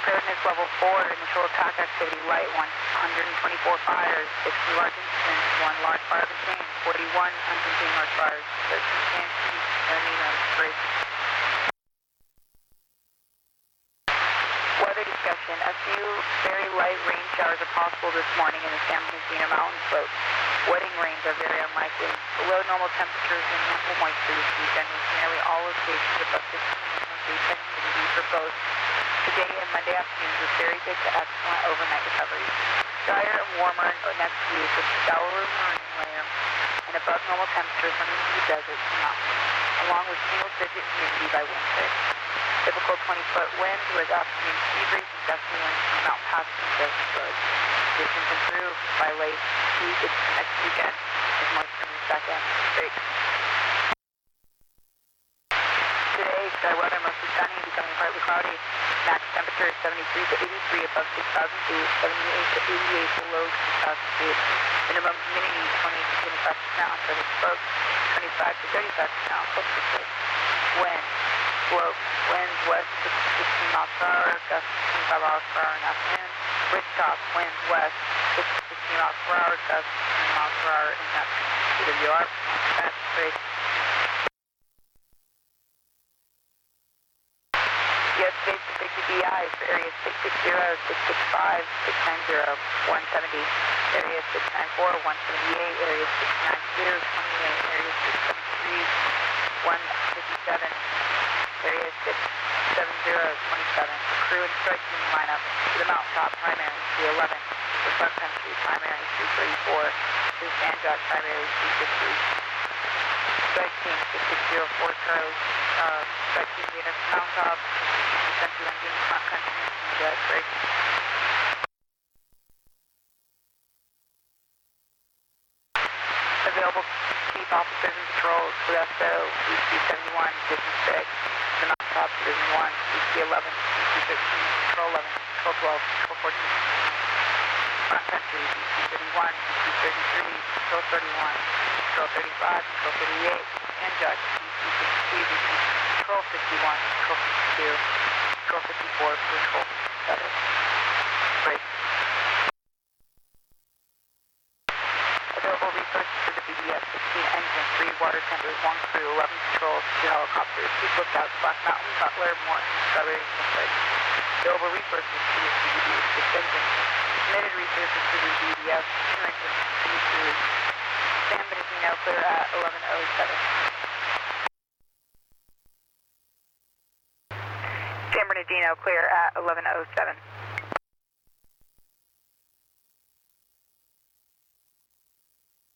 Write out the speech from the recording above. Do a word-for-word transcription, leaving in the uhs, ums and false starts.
Preparedness level four, initial attack activity light, one hundred twenty-four fires, six large incidents, one large fire contained, forty-one uncontained large fires, thirteen K M P, enemy notice, break. Weather discussion. A few very light rain showers are possible this morning in the San Bernardino mountain slopes. Wetting rains are very unlikely. Below normal temperatures and ample moisture this weekend with nearly all locations above fifteen and mostly ten humidity for both today and Monday afternoons with very good to excellent overnight recovery. Drier and warmer next week with shallower marine layer and above normal temperatures underneath the desert and mountains, along with single-digit humidity by Wednesday. Typical twenty-foot winds with afternoon sea breeze and gusty winds from Mount Pasco and Desert Road. Conditions improve by late week into next weekend with moisture moves back in. Great. Today, sky weather mostly sunny, becoming partly cloudy. Max temperature is seventy-three to eighty-three above six thousand feet, seventy-eight to eighty-eight below six thousand feet. Minimum humidity twenty to twenty-five percent on surface slopes, twenty-five to thirty-five percent on coastal slopes. Wind, slope, winds west to sixteen miles per hour, gusts twenty-five miles per hour in the afternoon. Ridge top, winds west six to sixteen miles per hour, gusts twenty miles per hour in the afternoon. C W R, that's great. U S Space to sixty B I for area six six zero, six six five, six nine zero, one seventy, area six nine four, one seventy-eight, area six nine two, twenty-eight, area six seventy-three, one fifty-seven, area six seven zero, twenty-seven. Crew and strike team lineup to the mountaintop, primary three eleven, for front country, primary three thirty-four, to the Sandjot, primary three fifty. Strike team six six zero four Charlie, uh, strike team leader mountaintop, country landing, front country, and jet break. Available chief officers and patrols, Modesto, B C seventy-one, Division six, the mountaintop, Division one, B C eleven, B C thirteen, Patrol eleven, Patrol twelve, Patrol fourteen. Front country, B C thirty-one, B C thirty-three, Patrol thirty-one, Patrol thirty-five, Patrol thirty-eight, and Judge, B C fifty-two, B C Patrol fifty-one, Patrol fifty-two, Patrol fifty-four, Patrol fifty-seven. Break. Available resources for the B D S sixteen engine, three water tenders, one crew, eleven patrols, two helicopters, two lookouts, Black Mountain, Butler, Morton, Strawberry, and Smith. Available resources for the B D S six engine. Submitted resources for the B D S two engine, two crews. San Bernardino clear at eleven oh seven. San Bernardino clear at eleven oh seven.